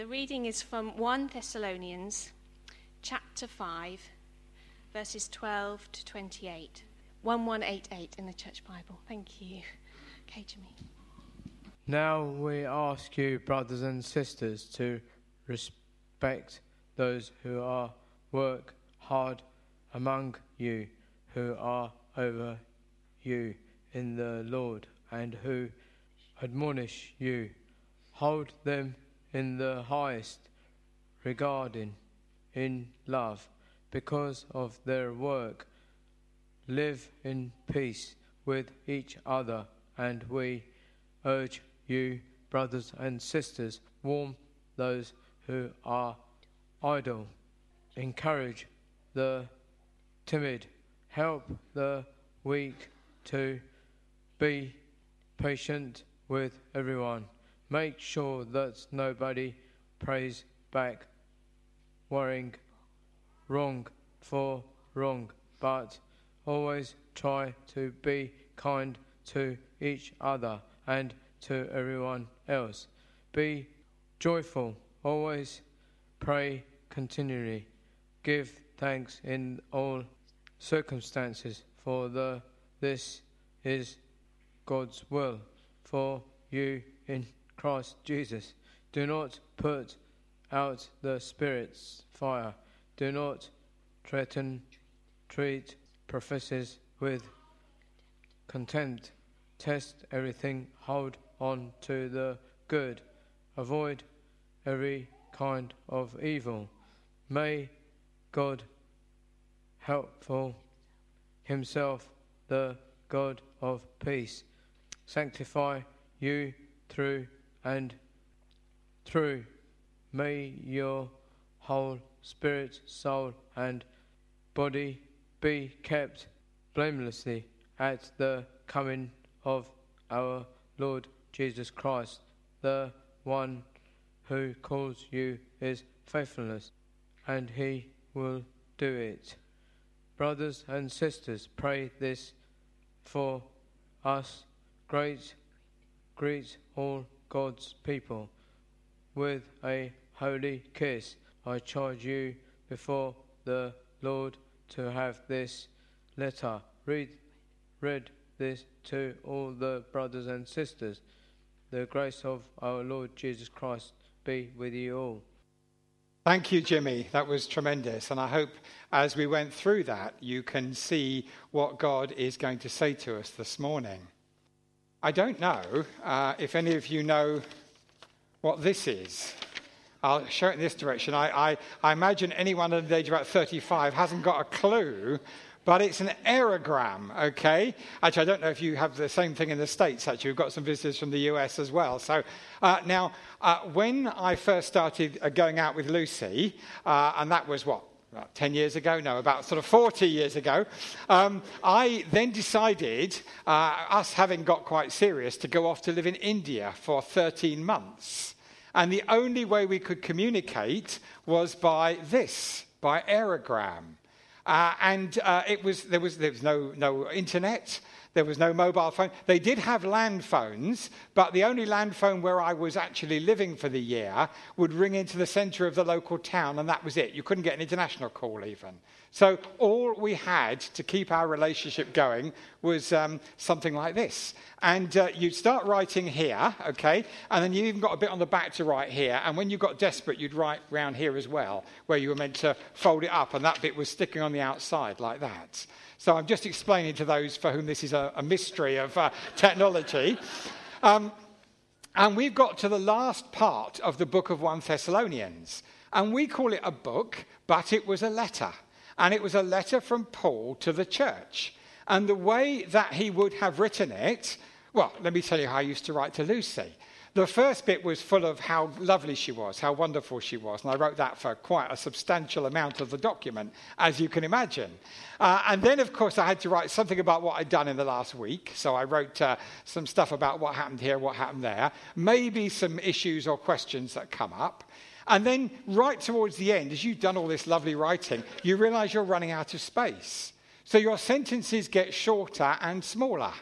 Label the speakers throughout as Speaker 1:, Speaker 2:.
Speaker 1: The reading is from 1 Thessalonians chapter 5, verses 12 to 28. 1188 in the Church Bible. Thank you. Okay, Jimmy.
Speaker 2: Now we ask you, brothers and sisters, to respect those who work hard among you, who are over you in the Lord, and who admonish you. Hold them in the highest regard in love because of their work. Live in peace with each other, and we urge you, brothers and sisters, warn those who are idle, encourage the timid, help the weak, to be patient with everyone. Make sure that nobody prays back, worrying wrong for wrong, but always try to be kind to each other and to everyone else. Be joyful, always pray continually. Give thanks in all circumstances, for this is God's will for you in Christ Jesus. Do not put out the Spirit's fire. Do not treat prophecies with contempt. Test everything. Hold on to the good. Avoid every kind of evil. May God helpful himself, the God of peace, sanctify you through and through. May your whole spirit, soul, and body be kept blamelessly at the coming of our Lord Jesus Christ. The one who calls you is faithfulness, and he will do it. Brothers and sisters, pray this for us. Greet all God's people with a holy kiss. I charge you before the Lord to have this letter read this to all the brothers and sisters. The grace of our Lord Jesus Christ be with you all.
Speaker 3: Thank you, Jimmy. That was tremendous. And I hope as we went through that, you can see what God is going to say to us this morning. I don't know if any of you know what this is. I'll show it in this direction. I imagine anyone under the age of about 35 hasn't got a clue, but it's an aerogram, okay? Actually, I don't know if you have the same thing in the States, actually. We've got some visitors from the US as well. So now, when I first started going out with Lucy, and that was what? About 10 years ago? No, about sort of 40 years ago. I then decided, us having got quite serious, to go off to live in India for 13 months. And the only way we could communicate was by aerogram. There was no internet. There was no mobile phone. They did have land phones, but the only land phone where I was actually living for the year would ring into the centre of the local town, and that was it. You couldn't get an international call even. So all we had to keep our relationship going was something like this. And you'd start writing here, okay, and then you even got a bit on the back to write here. And when you got desperate, you'd write round here as well, where you were meant to fold it up, and that bit was sticking on the outside like that. So I'm just explaining to those for whom this is a mystery of technology. And we've got to the last part of the book of 1 Thessalonians. And we call it a book, but it was a letter. And it was a letter from Paul to the church. And the way that he would have written it, well, let me tell you how I used to write to Lucy. The first bit was full of how lovely she was, how wonderful she was. And I wrote that for quite a substantial amount of the document, as you can imagine. And then, of course, I had to write something about what I'd done in the last week. So I wrote some stuff about what happened here, what happened there. Maybe some issues or questions that come up. And then right towards the end, as you've done all this lovely writing, you realise you're running out of space. So your sentences get shorter and smaller.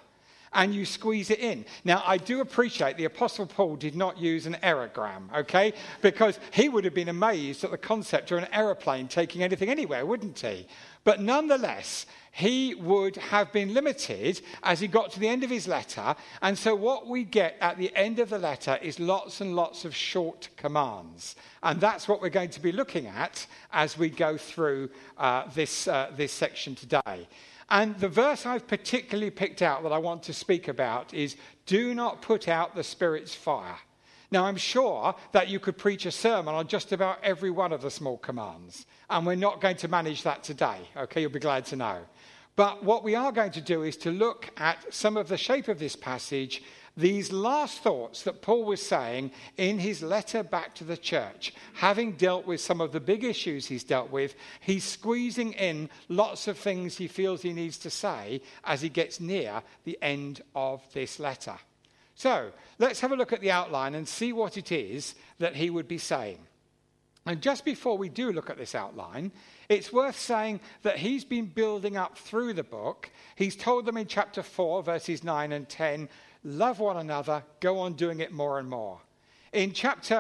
Speaker 3: and you squeeze it in. Now, I do appreciate the Apostle Paul did not use an aerogram, okay? Because he would have been amazed at the concept of an aeroplane taking anything anywhere, wouldn't he? But nonetheless, he would have been limited as he got to the end of his letter. And so what we get at the end of the letter is lots and lots of short commands. And that's what we're going to be looking at as we go through this section today. And the verse I've particularly picked out that I want to speak about is, do not put out the Spirit's fire. Now, I'm sure that you could preach a sermon on just about every one of the small commands. And we're not going to manage that today. Okay, you'll be glad to know. But what we are going to do is to look at some of the shape of this passage, these last thoughts that Paul was saying in his letter back to the church. Having dealt with some of the big issues he's dealt with, he's squeezing in lots of things he feels he needs to say as he gets near the end of this letter. So let's have a look at the outline and see what it is that he would be saying. And just before we do look at this outline, it's worth saying that he's been building up through the book. He's told them in chapter 4, verses 9 and 10, love one another, go on doing it more and more. In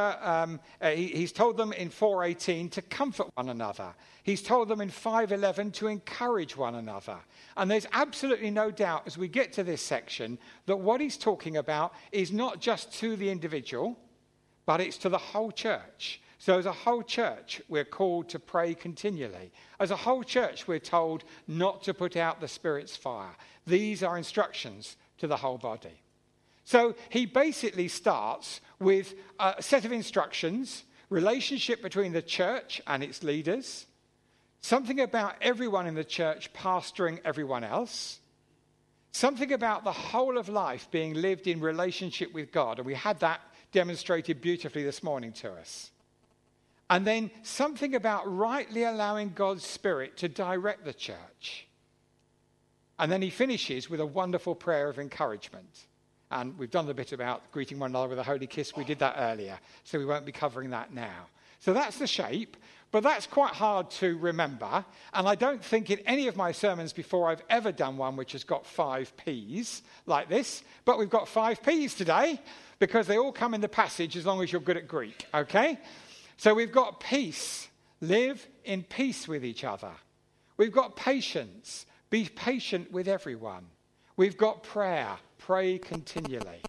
Speaker 3: he's told them in 4:18 to comfort one another. He's told them in 5:11 to encourage one another. And there's absolutely no doubt as we get to this section that what he's talking about is not just to the individual, but it's to the whole church. So as a whole church, we're called to pray continually. As a whole church, we're told not to put out the Spirit's fire. These are instructions to the whole body. So he basically starts with a set of instructions, relationship between the church and its leaders, something about everyone in the church pastoring everyone else, something about the whole of life being lived in relationship with God. And we had that demonstrated beautifully this morning to us. And then something about rightly allowing God's Spirit to direct the church. And then he finishes with a wonderful prayer of encouragement. And we've done the bit about greeting one another with a holy kiss. We did that earlier, so we won't be covering that now. So that's the shape, but that's quite hard to remember. And I don't think in any of my sermons before I've ever done one which has got 5 Ps like this. But we've got 5 Ps today because they all come in the passage as long as you're good at Greek, okay? So we've got peace, live in peace with each other. We've got patience, be patient with everyone. We've got prayer, pray continually.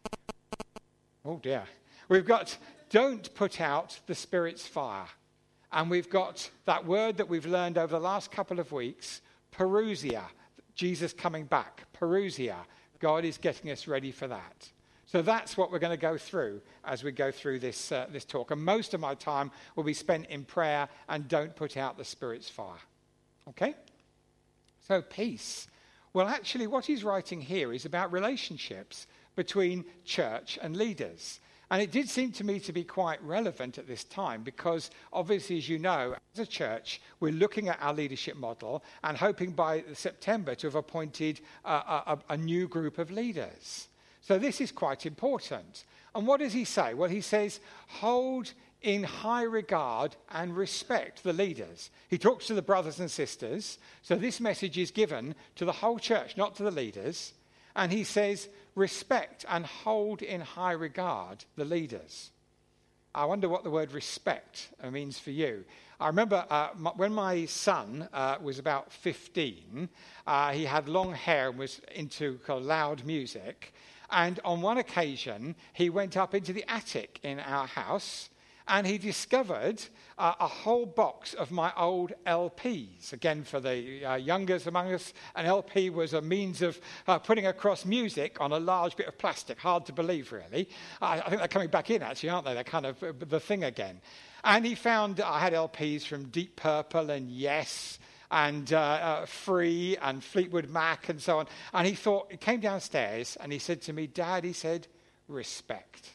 Speaker 3: Oh dear. We've got don't put out the Spirit's fire. And we've got that word that we've learned over the last couple of weeks, parousia, Jesus coming back, parousia. God is getting us ready for that. So that's what we're going to go through as we go through this talk. And most of my time will be spent in prayer and don't put out the Spirit's fire. Okay? So peace. Well, actually, what he's writing here is about relationships between church and leaders. And it did seem to me to be quite relevant at this time because, obviously, as you know, as a church, we're looking at our leadership model and hoping by September to have appointed a new group of leaders. So this is quite important. And what does he say? Well, he says, hold in high regard and respect the leaders. He talks to the brothers and sisters. So this message is given to the whole church, not to the leaders. And he says, respect and hold in high regard the leaders. I wonder what the word respect means for you. I remember when my son was about 15, he had long hair and was into kind of loud music. And on one occasion, he went up into the attic in our house and he discovered a whole box of my old LPs. Again, for the youngers among us, an LP was a means of putting across music on a large bit of plastic. Hard to believe, really. I think they're coming back in, actually, aren't they? They're kind of the thing again. And he found I had LPs from Deep Purple and Yes and Free and Fleetwood Mac and so on. And he came downstairs and he said to me, Dad, he said, respect.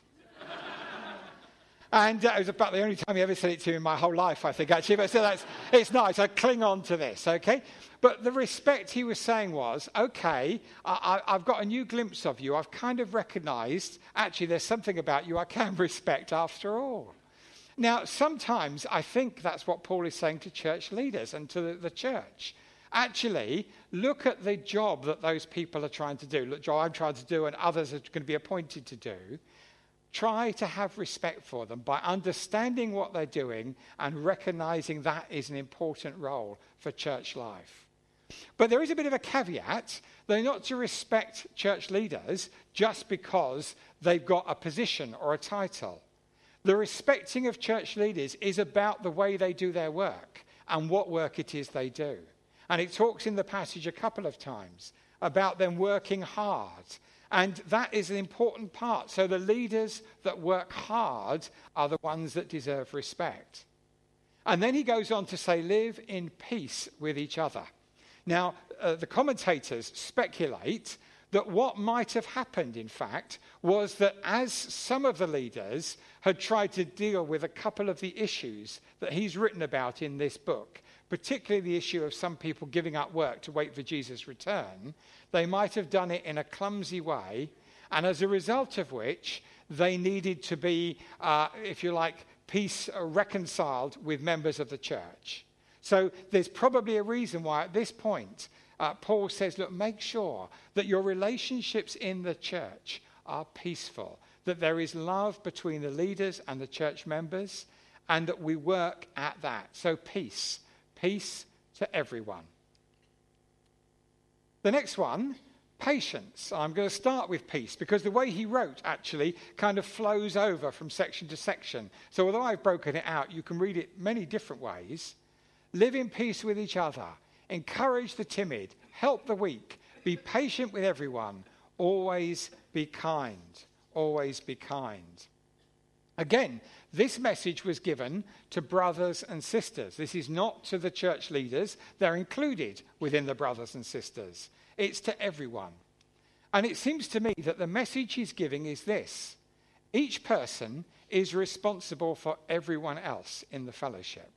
Speaker 3: And it was about the only time he ever said it to me in my whole life, I think, actually. But so it's nice. I cling on to this, okay? But the respect he was saying was, okay, I've got a new glimpse of you. I've kind of recognized, actually, there's something about you I can respect after all. Now, sometimes I think that's what Paul is saying to church leaders and to the church. Actually, look at the job that those people are trying to do. Look, job I'm trying to do and others are going to be appointed to do. Try to have respect for them by understanding what they're doing and recognizing that is an important role for church life. But there is a bit of a caveat. They're not to respect church leaders just because they've got a position or a title. The respecting of church leaders is about the way they do their work and what work it is they do. And it talks in the passage a couple of times about them working hard. And that is an important part. So the leaders that work hard are the ones that deserve respect. And then he goes on to say, live in peace with each other. Now, the commentators speculate that what might have happened, in fact, was that as some of the leaders had tried to deal with a couple of the issues that he's written about in this book, particularly the issue of some people giving up work to wait for Jesus' return, they might have done it in a clumsy way, and as a result of which they needed to be, if you like, peace reconciled with members of the church. So there's probably a reason why at this point Paul says, look, make sure that your relationships in the church are peaceful, that there is love between the leaders and the church members, and that we work at that. So peace to everyone. The next one, patience. I'm going to start with peace because the way he wrote actually kind of flows over from section to section. So although I've broken it out, you can read it many different ways. Live in peace with each other. Encourage the timid. Help the weak. Be patient with everyone. Always be kind. Always be kind. Again, this message was given to brothers and sisters. This is not to the church leaders. They're included within the brothers and sisters. It's to everyone. And it seems to me that the message he's giving is this. Each person is responsible for everyone else in the fellowship.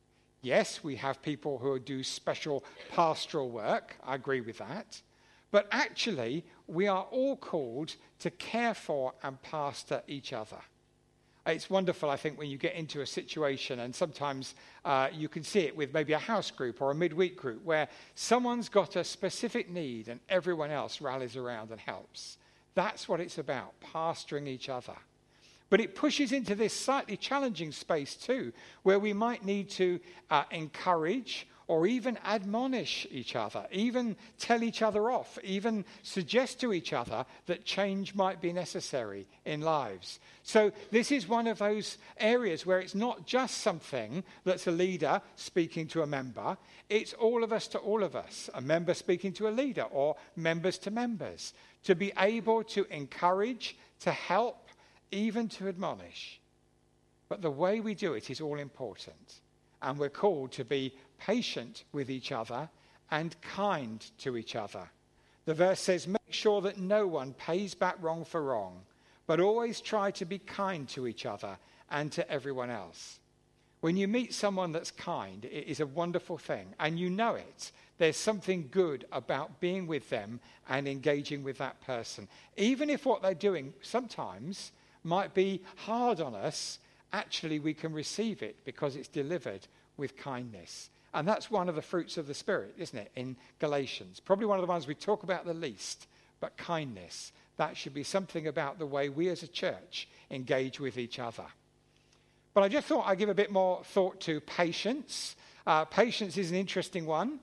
Speaker 3: Yes, we have people who do special pastoral work. I agree with that. But actually, we are all called to care for and pastor each other. It's wonderful, I think, when you get into a situation, and sometimes you can see it with maybe a house group or a midweek group, where someone's got a specific need and everyone else rallies around and helps. That's what it's about, pastoring each other. But it pushes into this slightly challenging space too, where we might need to encourage or even admonish each other, even tell each other off, even suggest to each other that change might be necessary in lives. So this is one of those areas where it's not just something that's a leader speaking to a member, it's all of us to all of us, a member speaking to a leader or members to members, to be able to encourage, to help, even to admonish. But the way we do it is all important. And we're called to be patient with each other and kind to each other. The verse says, make sure that no one pays back wrong for wrong, but always try to be kind to each other and to everyone else. When you meet someone that's kind, it is a wonderful thing, and you know it. There's something good about being with them and engaging with that person. Even if what they're doing sometimes might be hard on us, actually we can receive it because it's delivered with kindness. And that's one of the fruits of the Spirit, isn't it, in Galatians? Probably one of the ones we talk about the least, but kindness. That should be something about the way we as a church engage with each other. But I just thought I'd give a bit more thought to patience. Patience is an interesting one.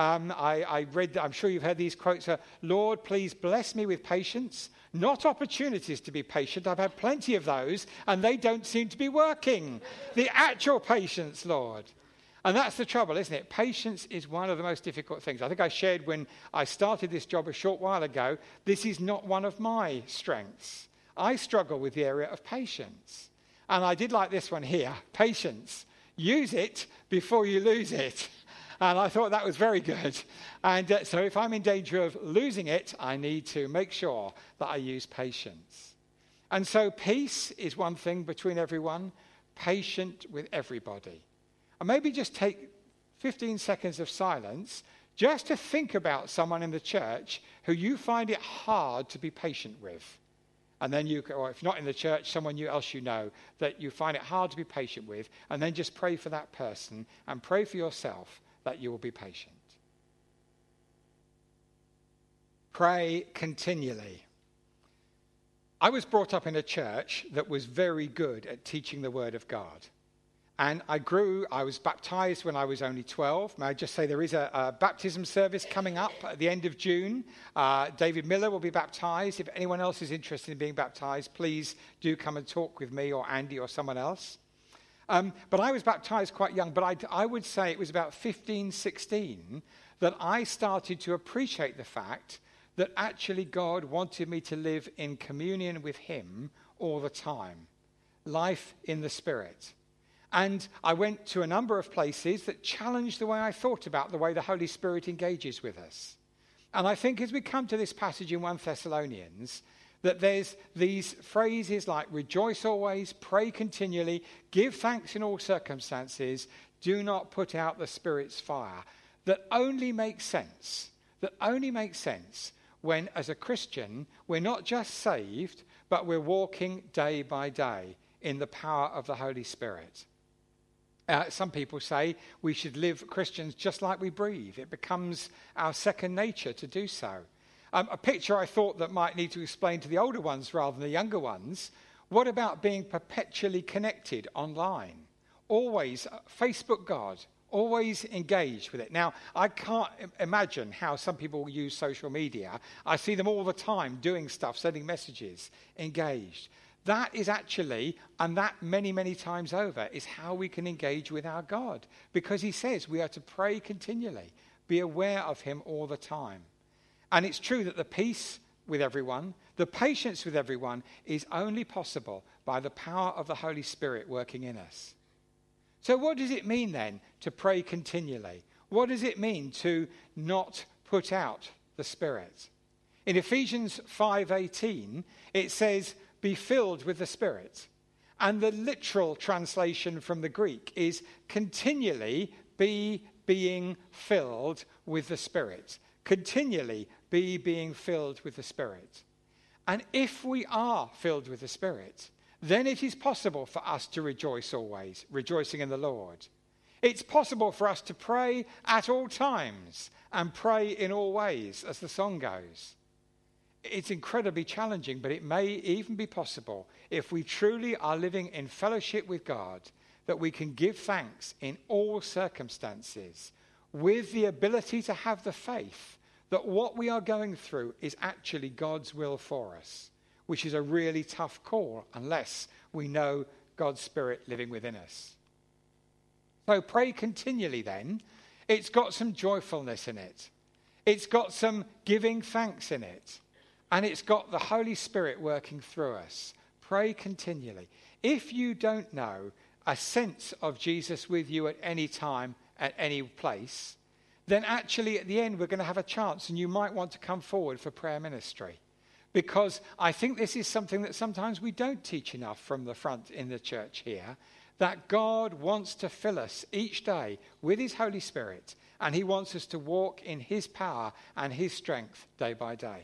Speaker 3: I read, I'm sure you've heard these quotes, Lord, please bless me with patience, not opportunities to be patient. I've had plenty of those, and they don't seem to be working. The actual patience, Lord. And that's the trouble, isn't it? Patience is one of the most difficult things. I think I shared when I started this job a short while ago, this is not one of my strengths. I struggle with the area of patience. And I did like this one here, patience. Use it before you lose it. And I thought that was very good. And so if I'm in danger of losing it, I need to make sure that I use patience. And so peace is one thing between everyone, patient with everybody. And maybe just take 15 seconds of silence just to think about someone in the church who you find it hard to be patient with. And then you, or if not in the church, someone else you know that you find it hard to be patient with. And then just pray for that person and pray for yourself that you will be patient. Pray continually. I was brought up in a church that was very good at teaching the Word of God. And I was baptized when I was only 12. May I just say there is a baptism service coming up at the end of June. David Miller will be baptized. If anyone else is interested in being baptized, please do come and talk with me or Andy or someone else. But I was baptized quite young, but I would say it was about 15, 16 that I started to appreciate the fact that actually God wanted me to live in communion with him all the time. Life in the Spirit. And I went to a number of places that challenged the way I thought about the way the Holy Spirit engages with us. And I think as we come to this passage in 1 Thessalonians, that there's these phrases like rejoice always, pray continually, give thanks in all circumstances, do not put out the Spirit's fire, that only makes sense when, as a Christian, we're not just saved, but we're walking day by day in the power of the Holy Spirit. Some people say we should live Christians just like we breathe. It becomes our second nature to do so. A picture I thought that might need to explain to the older ones rather than the younger ones. What about being perpetually connected online? Always Facebook God, always engaged with it. Now, I can't imagine how some people use social media. I see them all the time doing stuff, sending messages, engaged. That is actually, and that many, many times over, is how we can engage with our God. Because he says we are to pray continually, be aware of him all the time. And it's true that the peace with everyone, the patience with everyone, is only possible by the power of the Holy Spirit working in us. So what does it mean then to pray continually? What does it mean to not put out the Spirit? In Ephesians 5:18, it says, be filled with the Spirit. And the literal translation from the Greek is continually be being filled with the Spirit. Continually be being filled with the Spirit. And if we are filled with the Spirit, then it is possible for us to rejoice always, rejoicing in the Lord. It's possible for us to pray at all times and pray in all ways, as the song goes. It's incredibly challenging, but it may even be possible if we truly are living in fellowship with God, that we can give thanks in all circumstances with the ability to have the faith that what we are going through is actually God's will for us, which is a really tough call unless we know God's Spirit living within us. So pray continually then. It's got some joyfulness in it. It's got some giving thanks in it. And it's got the Holy Spirit working through us. Pray continually. If you don't know a sense of Jesus with you at any time, at any place, then actually at the end we're going to have a chance and you might want to come forward for prayer ministry. Because I think this is something that sometimes we don't teach enough from the front in the church here, that God wants to fill us each day with his Holy Spirit, and he wants us to walk in his power and his strength day by day.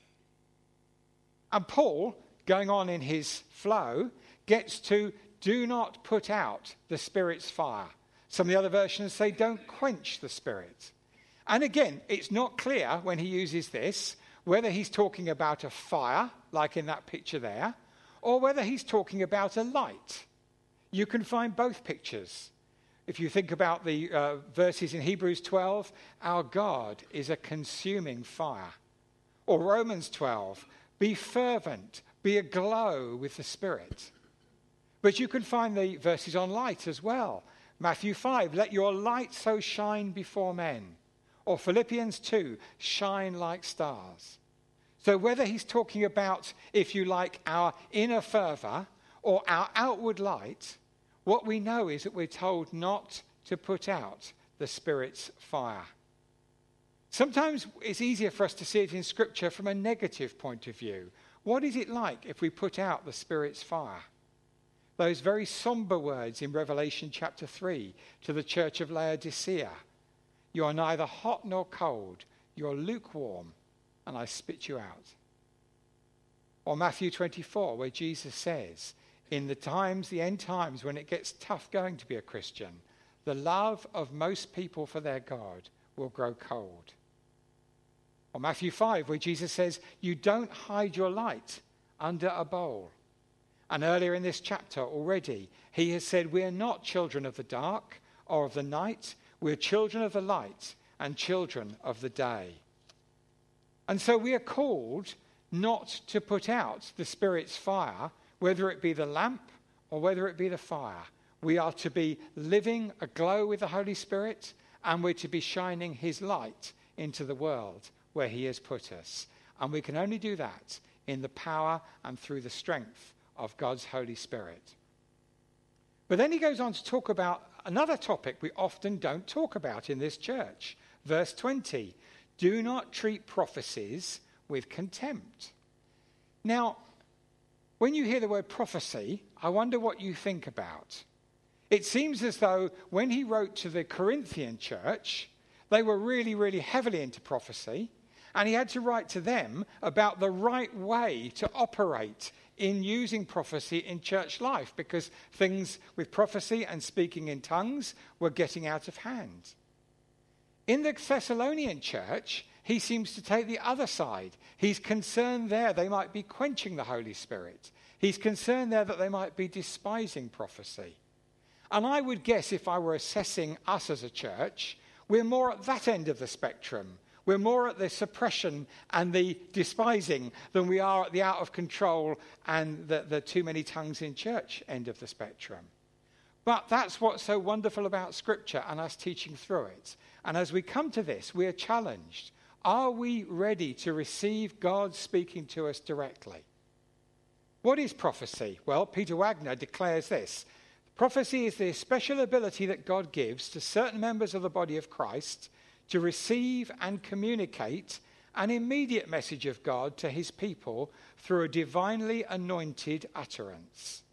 Speaker 3: And Paul, going on in his flow, gets to do not put out the Spirit's fire. Some of the other versions say don't quench the Spirit. And again, it's not clear when he uses this whether he's talking about a fire, like in that picture there, or whether he's talking about a light. You can find both pictures. If you think about the verses in Hebrews 12, our God is a consuming fire. Or Romans 12, be fervent, be aglow with the Spirit. But you can find the verses on light as well. Matthew 5, let your light so shine before men. Or Philippians 2, shine like stars. So whether he's talking about, if you like, our inner fervour or our outward light, what we know is that we're told not to put out the Spirit's fire. Sometimes it's easier for us to see it in Scripture from a negative point of view. What is it like if we put out the Spirit's fire? Those very somber words in Revelation chapter 3 to the church of Laodicea. You are neither hot nor cold. You're lukewarm, and I spit you out. Or Matthew 24, where Jesus says, in the end times, when it gets tough going to be a Christian, the love of most people for their God will grow cold. Or Matthew 5, where Jesus says, you don't hide your light under a bowl. And earlier in this chapter already, he has said we're not children of the dark or of the night. We're children of the light and children of the day. And so we are called not to put out the Spirit's fire, whether it be the lamp or whether it be the fire. We are to be living aglow with the Holy Spirit, and we're to be shining his light into the world where he has put us. And we can only do that in the power and through the strength of God's Holy Spirit. But then he goes on to talk about another topic we often don't talk about in this church. Verse 20, do not treat prophecies with contempt. Now, when you hear the word prophecy, I wonder what you think about. It seems as though when he wrote to the Corinthian church, they were really, really heavily into prophecy, and he had to write to them about the right way to operate in using prophecy in church life, because things with prophecy and speaking in tongues were getting out of hand. In the Thessalonian church, he seems to take the other side. He's concerned there they might be quenching the Holy Spirit. He's concerned there that they might be despising prophecy. And I would guess, if I were assessing us as a church, we're more at that end of the spectrum. We're more at the suppression and the despising than we are at the out of control and the too many tongues in church end of the spectrum. But that's what's so wonderful about Scripture and us teaching through it. And as we come to this, we are challenged. Are we ready to receive God speaking to us directly? What is prophecy? Well, Peter Wagner declares this. Prophecy is the special ability that God gives to certain members of the body of Christ to receive and communicate an immediate message of God to his people through a divinely anointed utterance.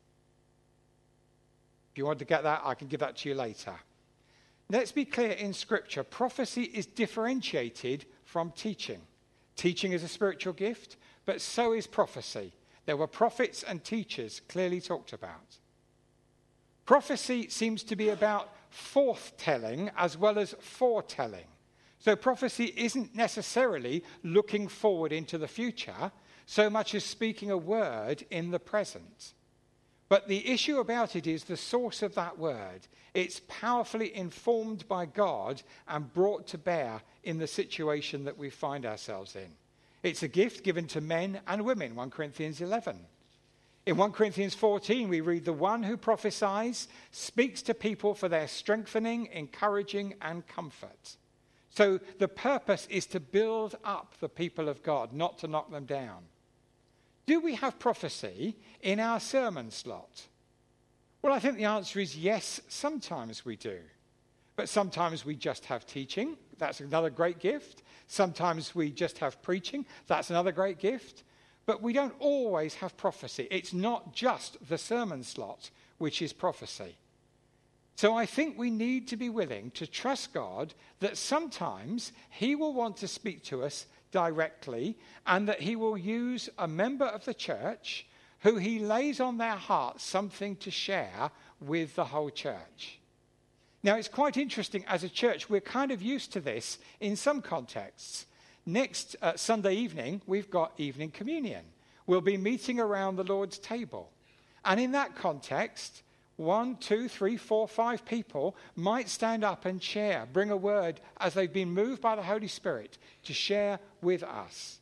Speaker 3: If you want to get that, I can give that to you later. Let's be clear, in Scripture, prophecy is differentiated from teaching. Teaching is a spiritual gift, but so is prophecy. There were prophets and teachers clearly talked about. Prophecy seems to be about forthtelling as well as foretelling. So prophecy isn't necessarily looking forward into the future so much as speaking a word in the present. But the issue about it is the source of that word. It's powerfully informed by God and brought to bear in the situation that we find ourselves in. It's a gift given to men and women, 1 Corinthians 11. In 1 Corinthians 14, we read, the one who prophesies speaks to people for their strengthening, encouraging, and comfort. So the purpose is to build up the people of God, not to knock them down. Do we have prophecy in our sermon slot? Well, I think the answer is yes, sometimes we do. But sometimes we just have teaching. That's another great gift. Sometimes we just have preaching. That's another great gift. But we don't always have prophecy. It's not just the sermon slot which is prophecy. So I think we need to be willing to trust God that sometimes he will want to speak to us directly, and that he will use a member of the church who he lays on their heart something to share with the whole church. Now, it's quite interesting, as a church, we're kind of used to this in some contexts. Next Sunday evening, we've got evening communion. We'll be meeting around the Lord's table. And in that context, 1, 2, 3, 4, 5 people might stand up and share, bring a word as they've been moved by the Holy Spirit to share with us.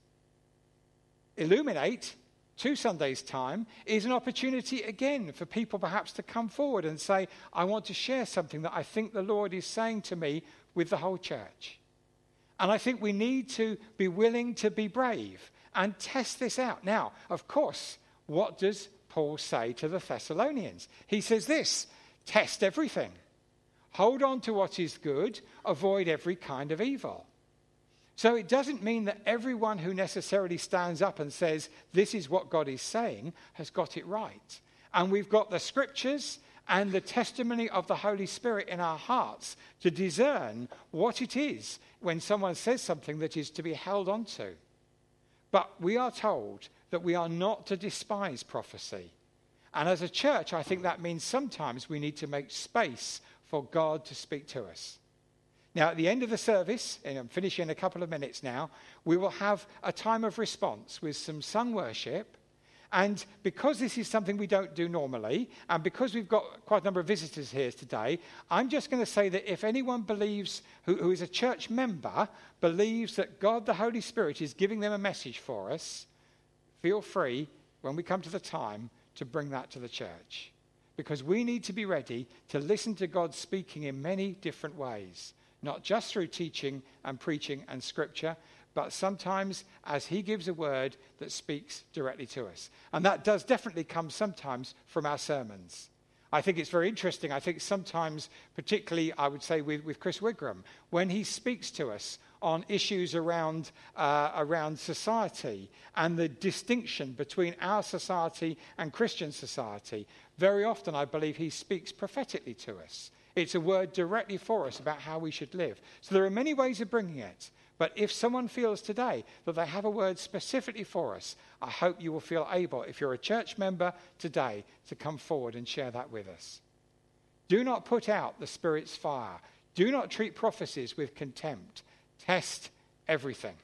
Speaker 3: Illuminate, 2 Sundays' time, is an opportunity again for people perhaps to come forward and say, I want to share something that I think the Lord is saying to me with the whole church. And I think we need to be willing to be brave and test this out. Now, of course, what does Paul say to the Thessalonians? He says this, test everything. Hold on to what is good. Avoid every kind of evil. So it doesn't mean that everyone who necessarily stands up and says, this is what God is saying, has got it right. And we've got the scriptures and the testimony of the Holy Spirit in our hearts to discern what it is when someone says something that is to be held on to. But we are told that we are not to despise prophecy. And as a church, I think that means sometimes we need to make space for God to speak to us. Now, at the end of the service, and I'm finishing in a couple of minutes now, we will have a time of response with some sung worship. And because this is something we don't do normally, and because we've got quite a number of visitors here today, I'm just going to say that if anyone believes, who is a church member, believes that God, the Holy Spirit, is giving them a message for us, feel free, when we come to the time, to bring that to the church. Because we need to be ready to listen to God speaking in many different ways, not just through teaching and preaching and scripture, but sometimes as he gives a word that speaks directly to us. And that does definitely come sometimes from our sermons. I think it's very interesting. I think sometimes, particularly, I would say with Chris Wigram, when he speaks to us on issues around society and the distinction between our society and Christian society, very often I believe he speaks prophetically to us. It's a word directly for us about how we should live. So there are many ways of bringing it. But if someone feels today that they have a word specifically for us, I hope you will feel able, if you're a church member today, to come forward and share that with us. Do not put out the Spirit's fire. Do not treat prophecies with contempt. Test everything.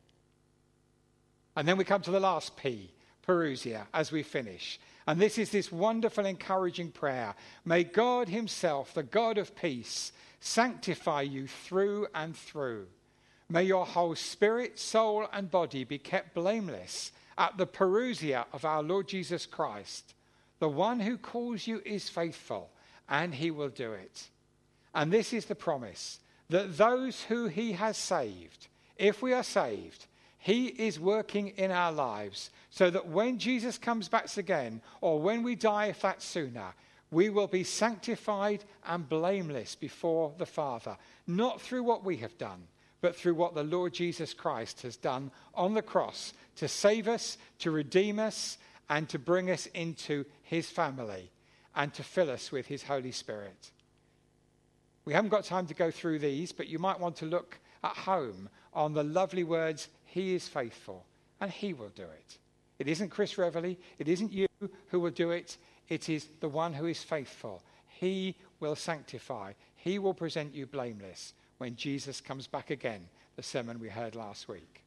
Speaker 3: And then we come to the last P, Parousia, as we finish. And this is this wonderful, encouraging prayer. May God himself, the God of peace, sanctify you through and through. May your whole spirit, soul, and body be kept blameless at the parousia of our Lord Jesus Christ. The one who calls you is faithful, and he will do it. And this is the promise, that those who he has saved, if we are saved, he is working in our lives, so that when Jesus comes back again, or when we die, if that's sooner, we will be sanctified and blameless before the Father, not through what we have done, but through what the Lord Jesus Christ has done on the cross to save us, to redeem us, and to bring us into his family, and to fill us with his Holy Spirit. We haven't got time to go through these, but you might want to look at home on the lovely words, he is faithful, and he will do it. It isn't Chris Reveley, it isn't you who will do it, it is the one who is faithful. He will sanctify, he will present you blameless when Jesus comes back again, the sermon we heard last week.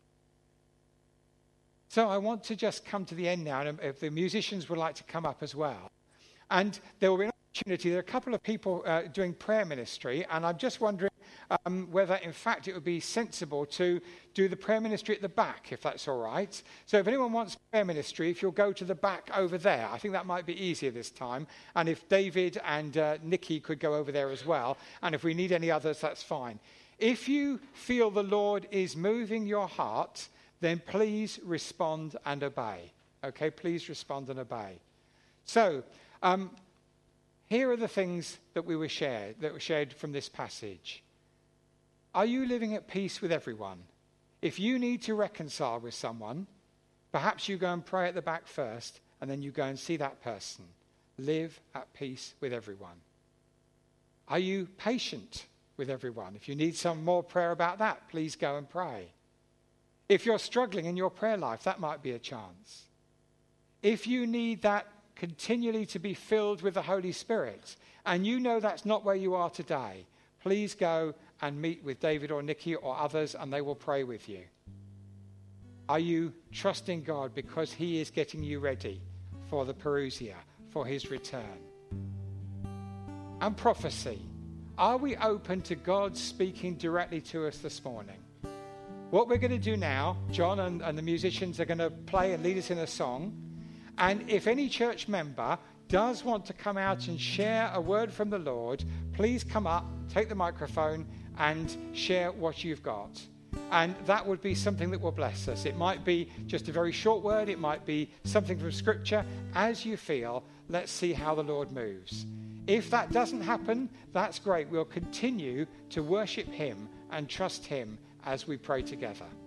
Speaker 3: So I want to just come to the end now, and if the musicians would like to come up as well. And there will be an opportunity, there are a couple of people doing prayer ministry, and I'm just wondering whether, in fact, it would be sensible to do the prayer ministry at the back, if that's all right. So if anyone wants prayer ministry, if you'll go to the back over there, I think that might be easier this time. And if David and Nikki could go over there as well, and if we need any others, that's fine. If you feel the Lord is moving your heart, then please respond and obey. Okay, please respond and obey. So, here are the things that were shared from this passage. Are you living at peace with everyone? If you need to reconcile with someone, perhaps you go and pray at the back first, and then you go and see that person. Live at peace with everyone. Are you patient with everyone? If you need some more prayer about that, please go and pray. If you're struggling in your prayer life, that might be a chance. If you need that continually to be filled with the Holy Spirit, and you know that's not where you are today, please go and meet with David or Nikki or others, and they will pray with you. Are you trusting God because he is getting you ready for the parousia, for his return? And prophecy. Are we open to God speaking directly to us this morning? What we're going to do now, John and the musicians are going to play and lead us in a song. And if any church member does want to come out and share a word from the Lord, please come up, take the microphone, and share what you've got. And that would be something that will bless us. It might be just a very short word. It might be something from Scripture. As you feel, let's see how the Lord moves. If that doesn't happen, that's great. We'll continue to worship him and trust him as we pray together.